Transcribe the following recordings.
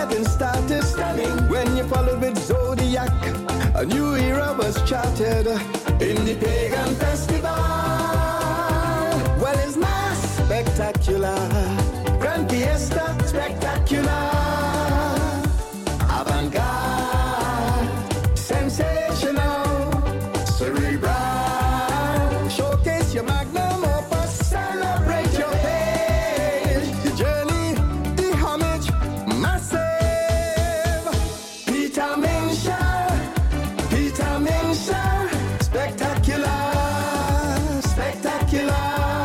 getting started. Stunning. When you followed with Zodiac, a new era was charted in the pagan festival. Well, it's mass spectacular, grand fiesta spectacular, avant-garde, sensational, cerebral. Showcase your magnum opus, celebrate your page, the journey, the homage, massive. Peter Minsha, spectacular, spectacular.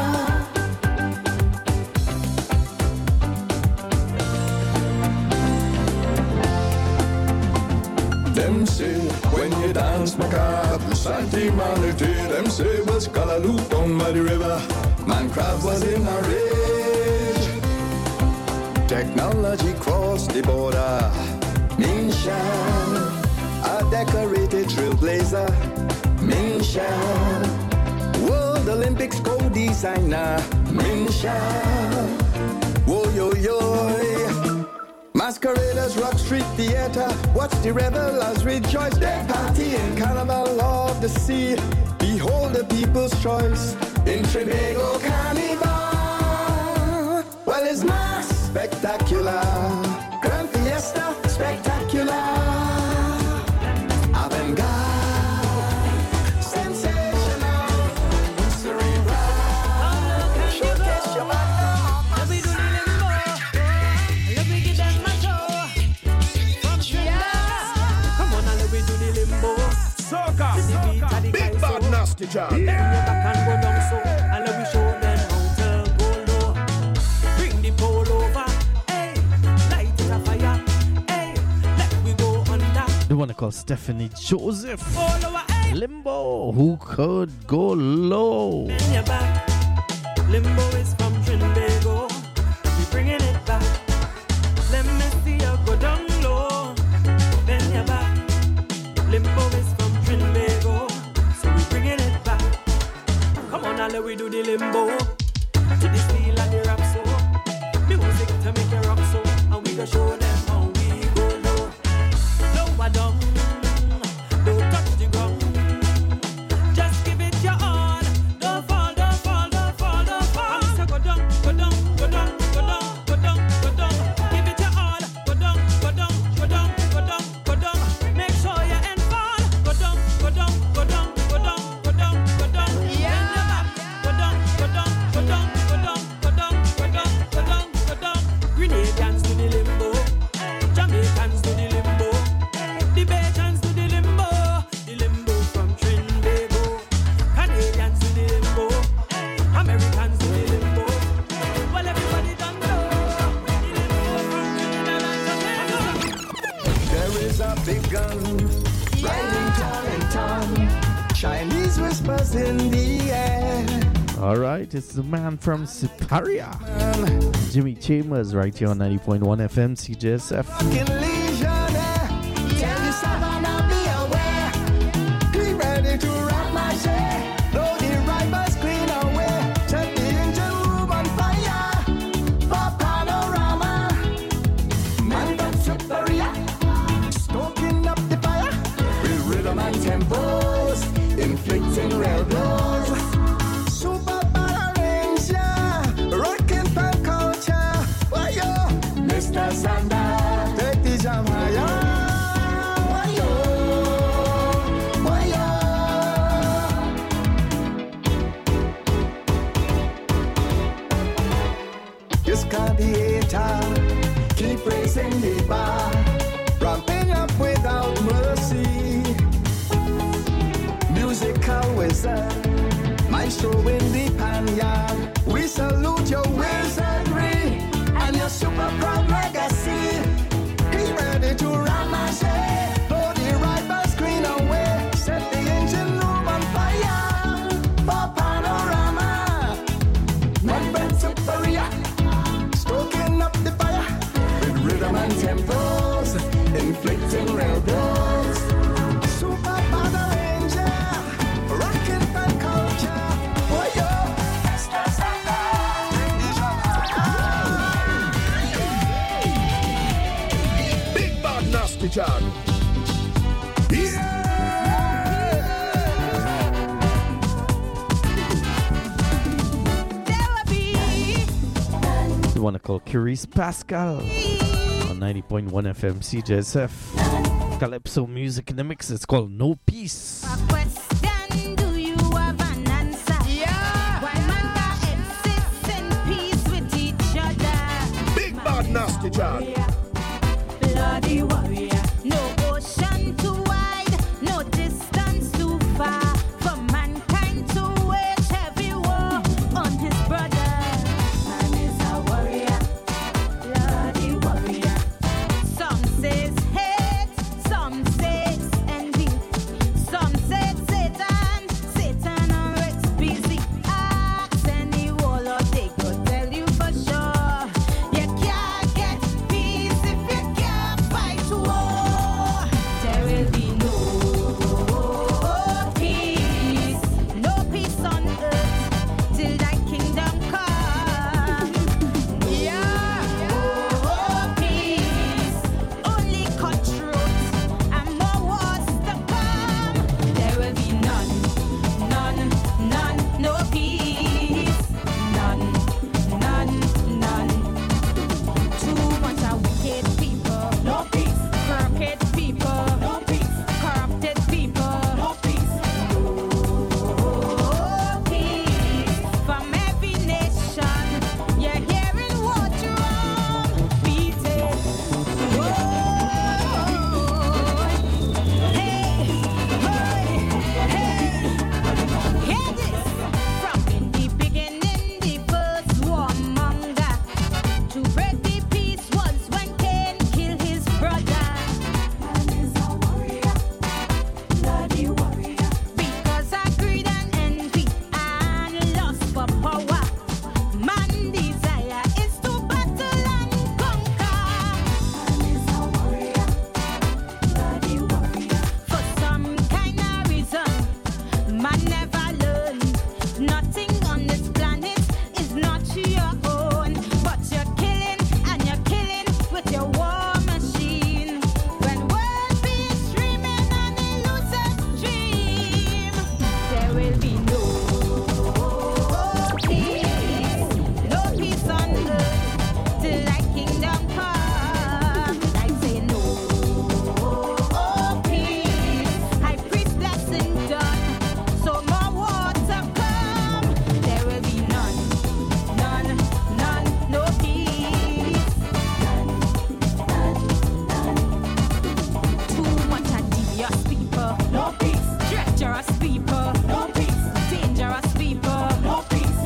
Them say when you dance macabre, sentimentality. Them say was Calaloop down by the river. Man crab was in a rage. Technology crossed the border. Minsha, a decorated trailblazer. Minsha, World Olympics co-designer. Minsha, whoa yo yo. Masqueraders rock street theater. Watch the revelers rejoice. They party in carnival of the sea. Behold the people's choice in Trinbago Carnival. Well, it's mass spectacular, grand fiesta spectacular, avant-garde, sensational, cerebral. Showcase your Big bad nasty job. Bring your back and go down so, and let me show them how to go low. Bring the pole over, hey, light it a fire, hey, let we go under. The one called Stephanie Joseph. All over, hey. Limbo, who could go low? Bend your back. Limbo is from Trinbago. We bringing it back. Let me see you go down low. Bend your back. Limbo is from Trinbago, so we bringing it back. Come on now, let we do the limbo to the steel and the rap so. Music to make you rock so, and we go show them how we go low. Lower down, don't touch the ground. Just give it your all. Don't fall, don't fall, don't fall, don't fall. So go down, go down, go down, go down, go down, go down. Give it your all. Go down, go down, go down, go down, go down. Make sure you end fall. Go down, go down, go down, go down, go down, go down. Yeah. Go down, go down, go down, go down, go down, go down, go down, go down. Grenadians do the limbo, Jamaicans do the limbo, the Bajans do the limbo from Trinbago. Canadians do the limbo, Americans do the limbo. Well, everybody done know the limbo from Trinidad and Tobago. There is a big gun riding town in town. Chinese whispers in the air. All right, it's the man from Siparia, Jimmy Chambers, right here on 90.1 FM CJSF. Fucking legionnaire. Tell the savannah be aware. Be ready to rock my share. Blow the rivers clean away. Set the engine room on fire. For panorama. Man from Siparia. Stoking up the fire. With rhythm and tempos. Inflicting real blows. Super Power Ranger. Rockin' punk culture. Why yo? Mr. Sanda. Take the jam higher. Why yo? Why yo? You Scadiator. Keep raising the bar. Ramping up without mercy. Musical wizard, maestro in the panyard. We salute your wizardry and your super proud legacy. Be ready to run my share. Blow the rivers clean away. Set the engine room on fire. For panorama. One bed Siparia. Stoking up the fire. With rhythm and tempos. Inflicting real blows. Super Power Ranger. Rockin' fan culture. Oh yo. Nasty John. Yeah! The one called Curious Pascal on 90.1 FM CJSF. Calypso music in the mix. It's called No Peace. Big bad Nasty John. Bloody warrior. No ocean too wide, no distance too far for mankind to wage heavy war on his brother. Man is a warrior, bloody warrior. Some says hate, some says envy, some say Satan, Satan always busy. Ask any warlord, they could tell you for sure. You can't get peace if you can't fight war. There will be no peace, no peace on earth till thy kingdom come. Yeah, no peace, only cutthroats and more wars to come. There will be none, no peace, none. Too much of wicked people, no peace. Crooked people, no peace. Corrupted people, no peace. No peace from every nation. You're hearing what wrong, beat it. Whoa. Hey, hear this. From in the beginning, the first warmonger to break the peace was when Cain killed his brother. Man is a warrior, bloody warrior. Because of greed and envy and lust for power, man desire is to battle and conquer. Man is a warrior, bloody warrior. For some kind of reason, man never learn. Nothing on this planet is not your own, but you're killing and you're killing with your war machine. When world peace dreaming an illusive dream, there will be no peace on earth till thy kingdom come. I say no peace. High priest blessing done, so more war to come. There will be none, no peace. Too much of devious people, no peace. Treacherous people, no peace. Dangerous people, no peace.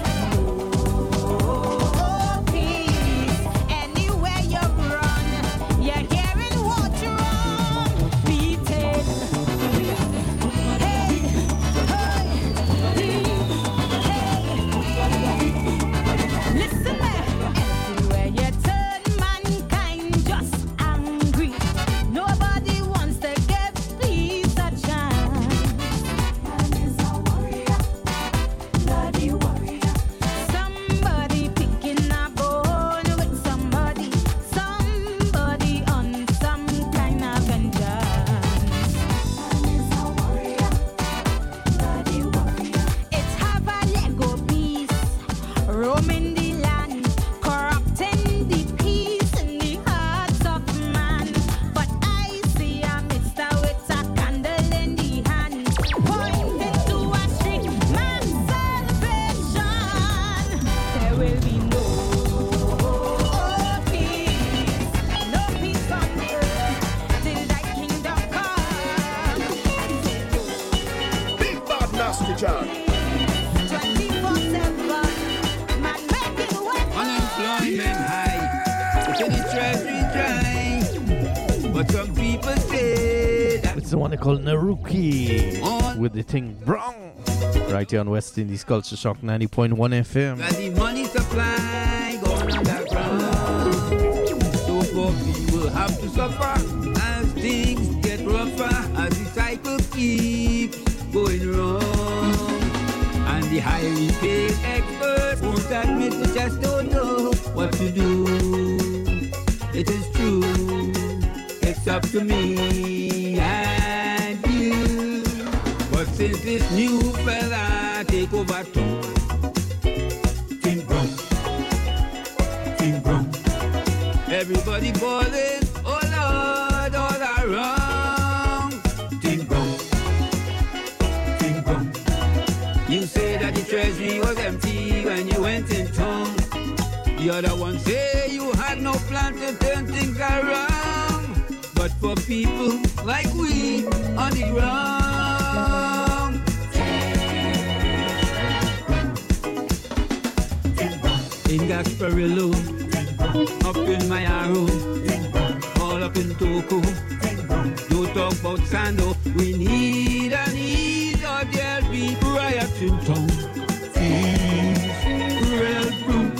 No peace. Anywhere you run, you're hearing what wrong. Beat it. Hey, listen there. Everywhere you turn, mankind just angry. Nobody wants to give peace a chance. Man is a warrior, bloody warrior. Somebody picking a bone with somebody on some kind of vengeance. Man is a warrior, bloody warrior. It's have a Lego piece, roaming the land, corrupting the peace in the hearts of man. But I see a mister with a candle in the hand, pointing to a street, man's salvation. There will be no peace on earth till thy kingdom come. Big bad Nasty John. 24/7, man making weapons. Unemployment high, so the treasury dry. But some people say that It's the one called Naruki with the thing Brong. Right here on West Indies Culture Shock 90.1 FM. the money supply gone underground. So poor people have to suffer as things get rougher, as the cycle keeps going wrong. And the highly paid experts won't admit they just don't know what to do. It is true. it's up to me and you. But since this new fella take over town, ting brum, ting brum, everybody balling, oh Lord, all around. Ting brum, ting brum. You say that the treasury was empty when you went in town. The other one say you had no plan to turn things around. But for people like we on the ground, in Gasparillo, up in Mayaro, all up in Toko, you talk about Sando. We need an ease or there'll be riots in town. Real proof.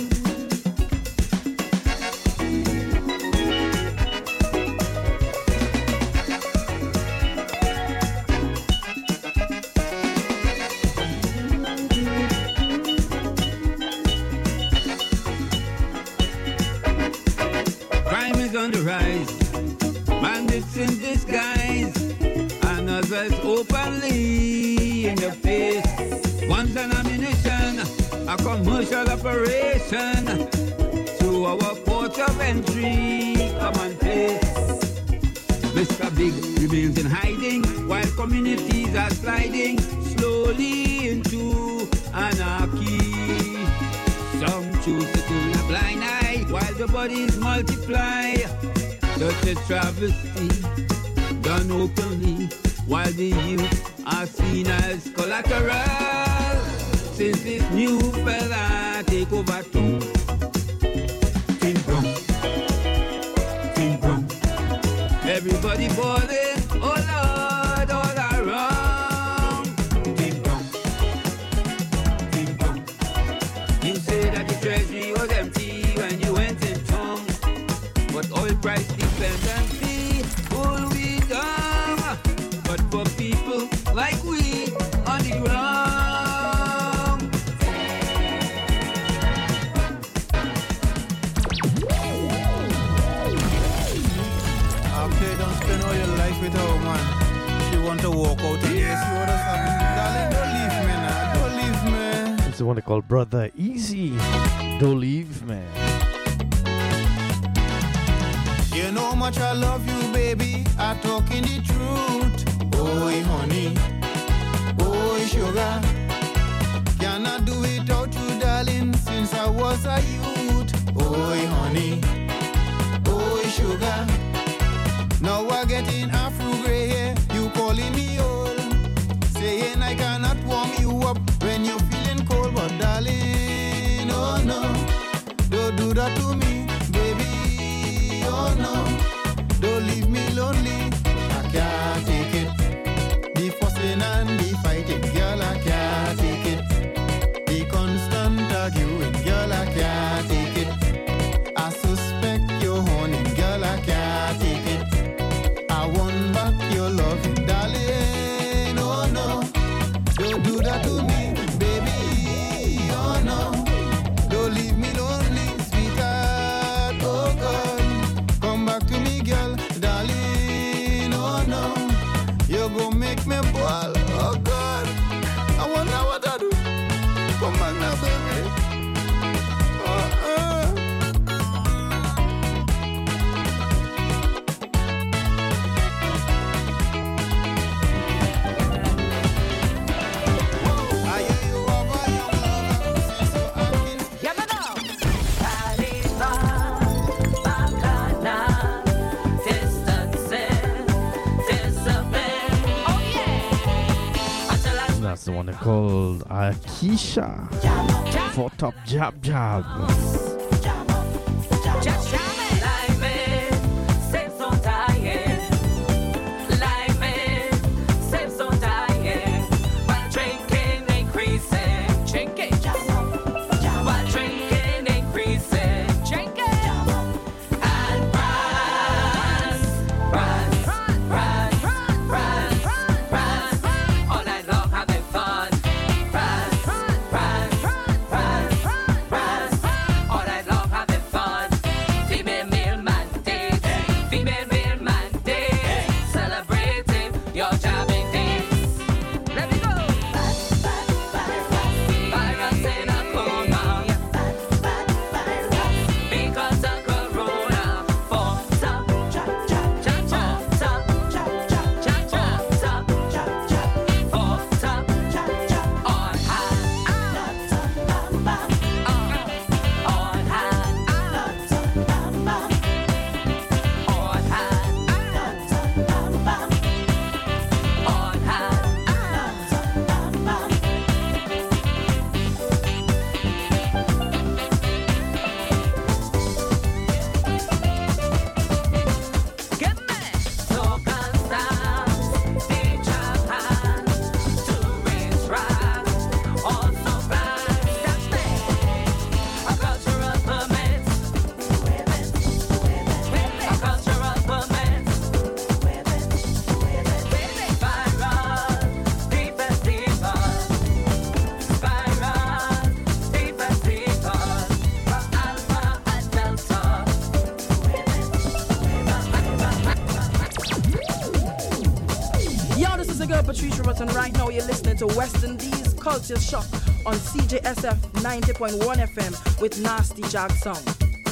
On the rise, bandits in disguise, and others openly in your face. Guns and ammunition, a commercial operation to our port of entry, come and place. Mr. Big remains in hiding while communities are sliding slowly into anarchy. Some choose to turn a blind eye while the bodies multiply. Such a travesty done openly while the youth are seen as collateral. Since this new fella take over town, ting brum, ting brum, everybody balling, oh Lord, all around. Ting brum, ting brum. You say that the treasury was empty when you went in town, but oil price dependency pull we down. But for people like we on the ground, after you don't spend all your life with her, man, she want to walk out and yes, you want something. Darling, don't leave me now, don't leave me. It's the one called Brother Easy. Don't leave me. You know how much I love you, baby. I'm talking the truth. Oh, honey. Oh, sugar. Cannot do without you, darling, since I was a youth. Oh, honey. Oh, sugar. Now we're getting afro gray hair. You calling me old, saying I cannot warm you up when you're feeling cold. But darling, oh no, don't do that to me, baby. Oh no, don't leave me lonely. I can't take it. The fussing and the fighting, girl, I can't take it. The constant arguing, girl, I can't take it. I suspect you're horny, girl, I can't take it. I want back your loving, darling. Oh no, don't do that to me, baby. Oh no, don't leave me lonely, sweetheart. Oh God, come back to me, girl, darling. Oh no, you gon' make me ball. Oh God, I wonder what I do. Come back now, baby. That's the one called Akisha for Top Jab Jab. is a girl Patricia Ross, and right now you're listening to West Indies Culture Shock on CJSF 90.1 FM with Nasty Jag Sound.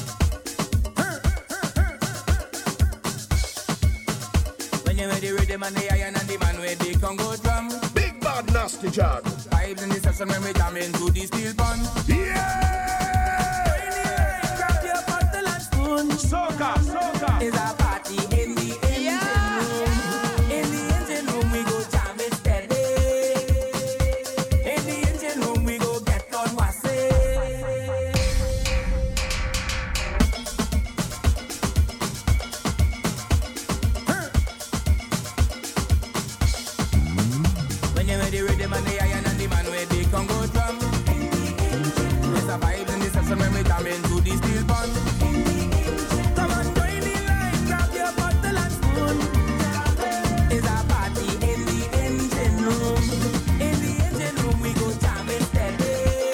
When you hear the rhythm and the iron and the man with the Congo drum, Big Bad Nasty Jag. Vibes in the session when we jam into the steel bun. Yeah! Grab your bottle and spoon. Soca, soca. It's a party in the engine room. In the engine room we go jam it steady. In the engine room we go get on wassy. When you hear the rhythm and the iron and the man with the Congo drum, it's a vibe in the session when we jam into the steel bun. Come on, join the line, grab your bottle and spoon. It's a party in the engine room. In the engine room we go jam it steady.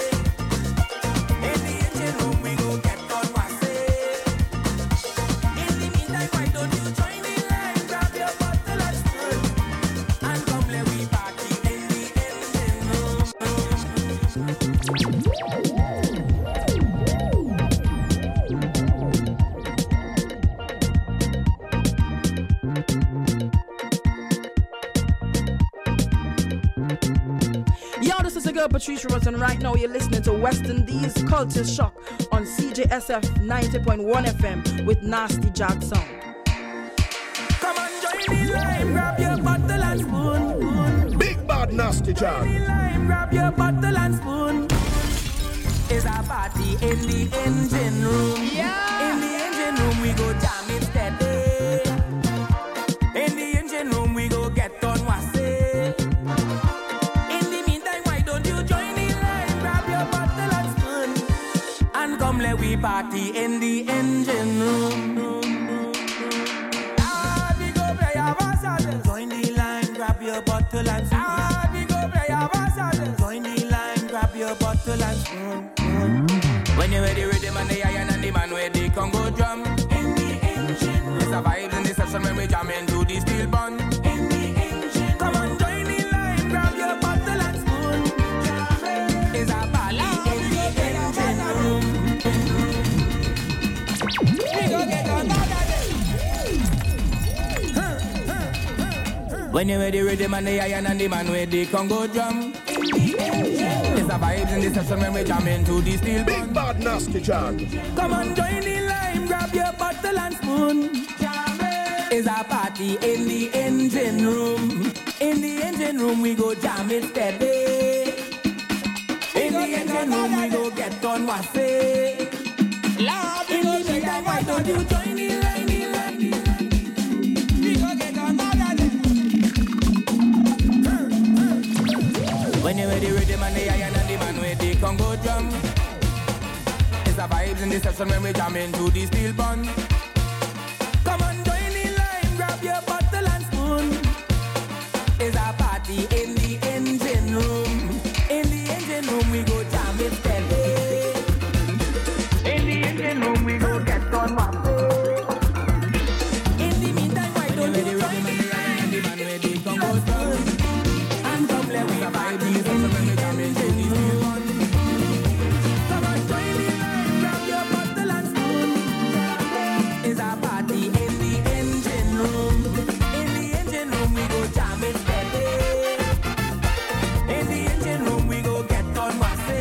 In the engine room we go get on wassy. In the meantime, why don't you join the line, grab your bottle and spoon, and come let we party in the engine room. Yo, this is a girl Patricia Ross, and right now you're listening to West Indies Culture Shock on CJSF 90.1 FM with Nasty Jag Sound. Come on, join the line, grab your bottle and spoon. Big Bad Nasty Jag. Join the line, grab your bottle and spoon. It's a party in the engine room. Yeah. In the engine room we go jam it steady. In the engine room we go get on wassy. In the meantime, why don't you join the line, grab your bottle and spoon, and come let we party in the engine room. Ah, we go play our vassals. Join the line, grab your bottle and spoon. Ah, we go play our vassals. Join the line, grab your bottle and spoon. When you hear the rhythm and the iron and the man with the Congo drum, in the engine room. It's a vibe in the session when we jam into the steel bun. In the engine. Come on, join the line, grab your bottle and spoon. It's a party in the engine room. We go get another day. When you hear the rhythm and the iron and the man with the Congo drum, it's a vibes in the session when we jam into the steel Big bun. Bad Nasty Jag. Come on, join the line, grab your bottle and spoon. It's a party in the engine room. In the engine room we go jam it steady. In the engine room we go get on wassy. In the meantime, why don't you join the line, the line, the line? We go get another day. When you hear the rhythm and the iron and the man with the Congo drum, it's a vibes in the session when we jam into the steel bun. Come on, join the line, grab your bottle and spoon. It's a party in the engine room. In the engine room we go jam it steady. In the engine room we go get on waffle. In the meantime, why don't you join the line and the man with the Congo drum, and come let we party in the session when we jam into the steel bun. Come on, join the line, grab your bottle and spoon. It's a party in the engine room. In the engine room we go jam it steady. In the engine room we go get on wassy.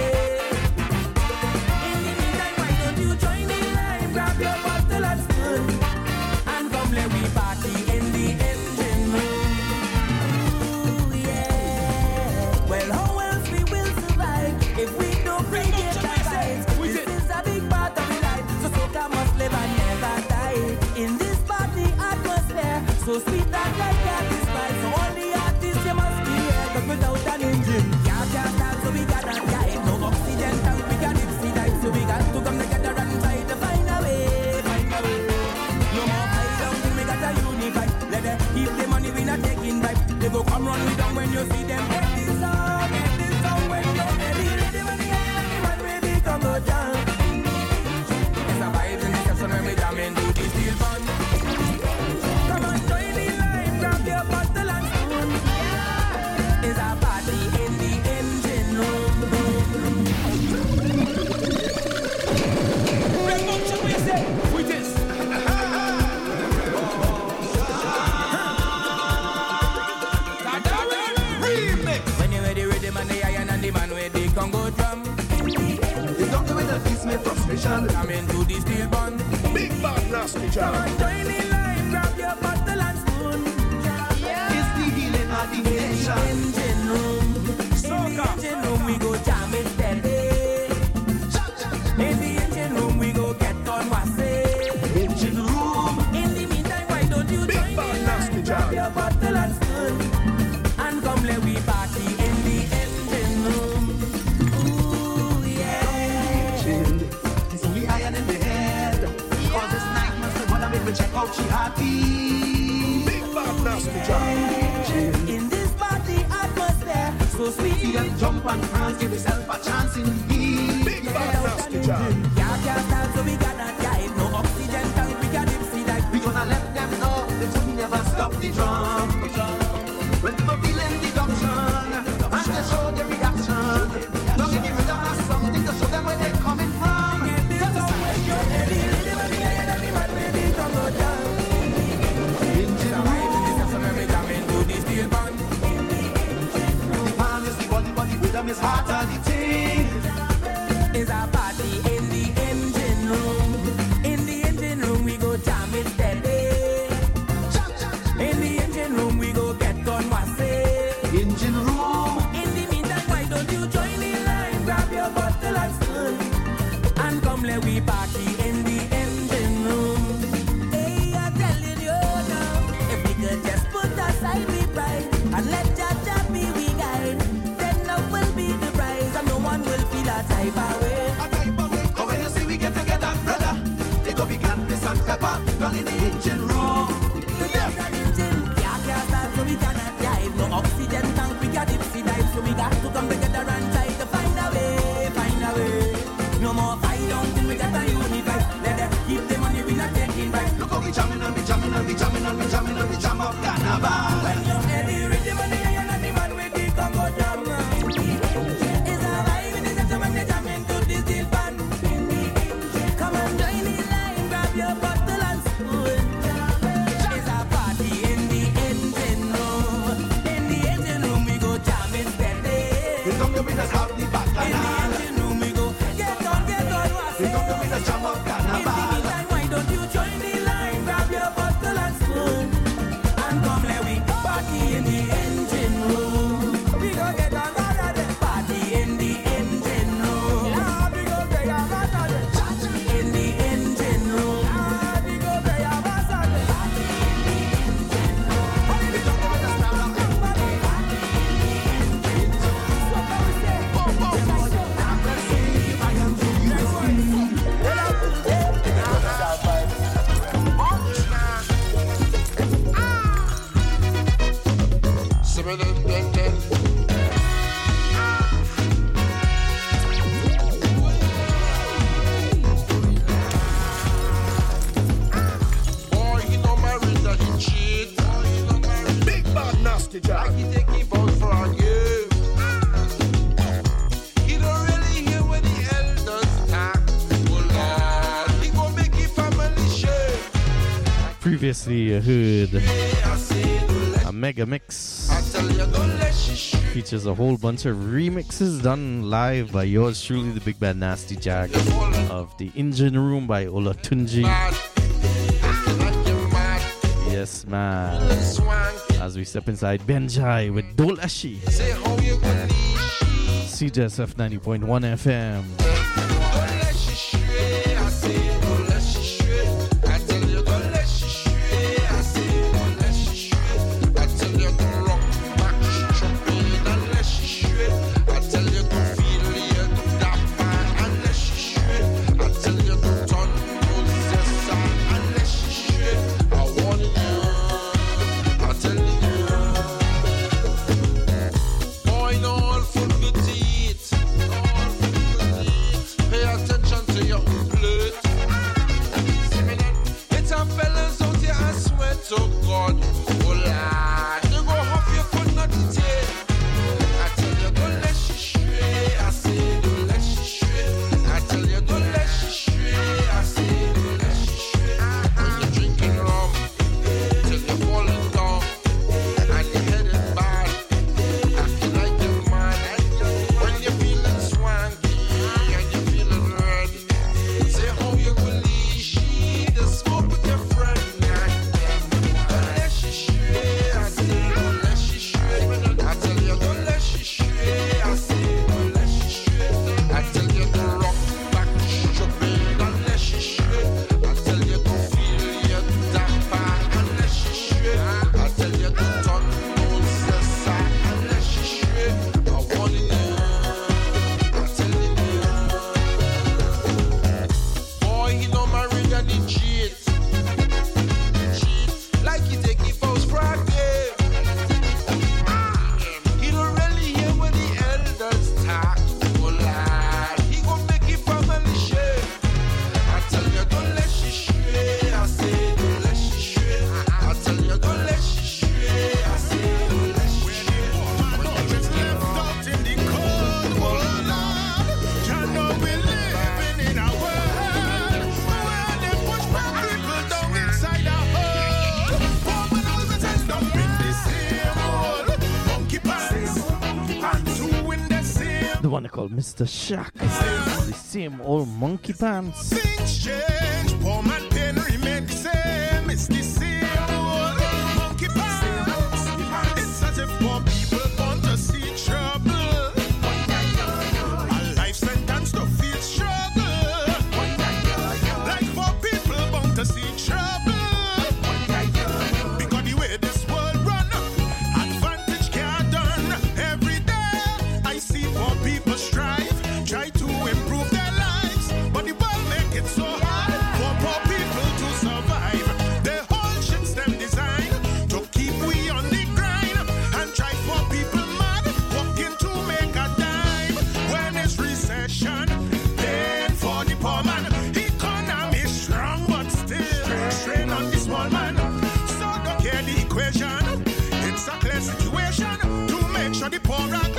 In the meantime, why don't you join the line, grab your bottle and spoon, and come let we party in the engine room. Ooh, yeah. Well, how else we will survive if we don't bring it back? This is a big part of life, so soca must live and never die. In this party atmosphere, so sweet and like that is right. So all the artists you must be here, 'cause without an engine, can't dance, so we gotta guide. No oxygen tank, we got dipsy light, so we got to come together and try to find a way, find a way. No more fight down, we gotta unify. Let them keep the money, we not taking back. They go come run with them when you see them. Get this song when you're ready. Ready when the man ready, come go down. It's a vibes in the session when we jam into the steel bun. Come on, join the line, grab your bottle and spoon. jam. Join in line, grab your bottle and spoon. It's the healing of the nation. Engine room. In the engine room, we go jam it steady. In the engine room, we go get on wase. Engine room. In the meantime, why don't you join in line, grab your bottle and spoon, and come let we party in the engine room. Ooh, yeah. It's only iron in the head. Cause this night must have wanna make me check out she happy. Big bad nasty jam. In this party atmosphere, so sweet. Jump and prance, give yourself a chance in the Big bad nasty jam. Can't stand, so we cannot dive. No oxygen tank, we can dipsy dive. We gonna let them know they should never stop the drum. When people feeling the gumption, and they show their reaction. Don't give rid of us something to show them where they're coming from. Just a is harder the thing. It's a party in the engine room. In the engine room we go jam it steady. In the engine room we go get on wase. Engine room. In the meantime, why don't you join in line, grab your bottle and spoon, and come let we party in the engine room. Hey, I'm telling you now, if we could just put aside the pride and let Jaja be we guide, then love will be the prize and no one will feel a type away. But when you see we get together, brother, take up your gladness and pepper, run in the engine room. Can't start, so we cannot dive. No oxygen tank, we got dipsy dive, so we got to come together and try to find a way, find a way. No more fight, don't think we got a unify. Let them keep the money, we not taking back. Look how we jamming and we jamming and we jamming and we jamming and we jam up carnival. When you're heavy, rhythm and the iron and the man with the Congo jam. It's a vibe in the center when they jam into this deal band. Come and join in line, grab your bottle and spoon. It's a party in the engine room. In the engine room we go jam it steady. Here come the winners of the In the bacchanal. engine room we go get on, what's Here come the winners jam up In the carnival. meantime, why don't you join the line, grab your bottle and spoon, and come let we party in the engine room. We go get on party in the engine room. We go play a in the engine room. We go play a party in the engine room. Boy, he no married that he cheat. Big bad nasty jam. He take him out from you. He don't really hear what the elders talk. Oh Lord, he gon' make his family share. Previously, you heard I say, don't let a mega mix. I tell you, don't let she shoot. Features a whole bunch of remixes done live by yours truly, the Big Bad Nasty Jack, of The Engine Room by Olatunji. Mad. Like you mad. Yes, man. Swank. As we step inside Benjai with Dol Ashi. Say how you gonna leave. CJSF 90.1 FM. Don't let she stray. I say, don't let she stray. I tell you, don't let she stray. I say, don't let she stray. I tell you, don't rock back, jump in and let she stray. I tell you, don't feel you, don't that bad and let she stray. I tell you, don't turn possessor and let she stray. I warn you, I tell you. Boy, no all food good to eat. All food good to eat. Pay attention to your plate. See me then? It's a fellas out here, I swear to God. Oh Lord, you go off, you could not take. I tell you, don't let she stray. I say, don't let she stray. I tell you, don't let she stray. I say, don't let she stray. When you're drinking rum, till you're falling down, and you're heading bad, acting like you're mad. When you're feeling swanky and you're feeling red, say how you believe the smoke with your one called Mr. Shack. The same old monkey pants. Things change, poor man pain remain the same. It's the same old monkey pants. It's as if poor people want to see trouble. A life sentence to feel struggle. Like poor people want to see trouble. Because the way this world run, advantage can't done. Every day I see poor people strive, try to improve their lives, but the world make it so hard for poor people to survive. The whole shit's them designed to keep we on the grind and try for people mad, working to make a dime. When it's recession, pain for the poor man. Economy strong, but still strain on the small man. So don't care the equation. It's a clear situation to make sure the poor are